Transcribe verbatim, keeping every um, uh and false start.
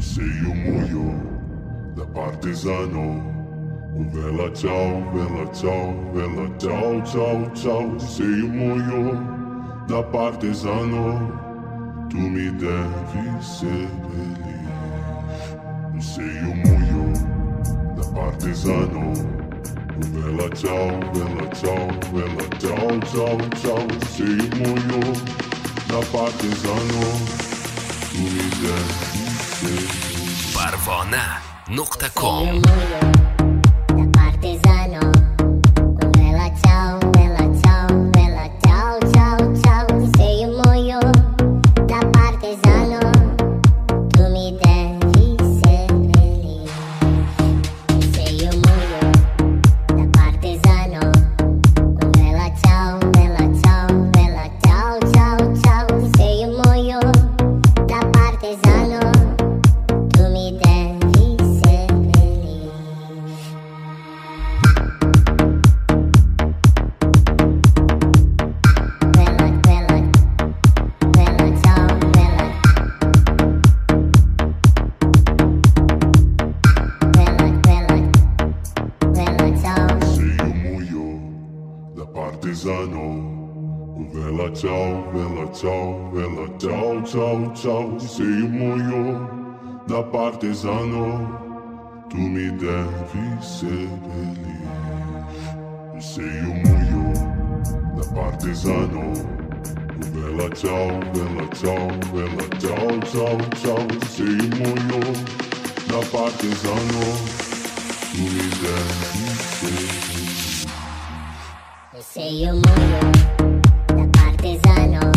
Se io muoio da partisano, oh bella ciao, bella ciao, bella ciao, ciao, ciao. Se io muoio da partisano, tu mi devi seppellire. Se io muoio da partisano, oh bella ciao, bella ciao, bella ciao, ciao, ciao. Se io muoio da partisano, tu mi devi seppellire. Parvona نقطة كوم. Da partisano, oh bella ciao, bella ciao, bella ciao, ciao, ciao. Se io muoio da partisano, tu mi devi seppellire. Se io muoio da partisano, oh bella ciao, bella ciao, bella ciao, ciao, ciao. Se io muoio da partisano, tu mi devi seppellire. Bella, bella, bella ciao, bella. Bella, bella, bella ciao. Se io muoio da partisano, oh bella ciao, bella ciao, bella ciao, ciao, ciao. Se io muoio da partisano, tu mi devi seppellire. Se io muoio da partisano, oh bella ciao, bella ciao, bella ciao, ciao, ciao. Se io muoio da partisano, tu mi devi seppellire. Se io muoio da partisano,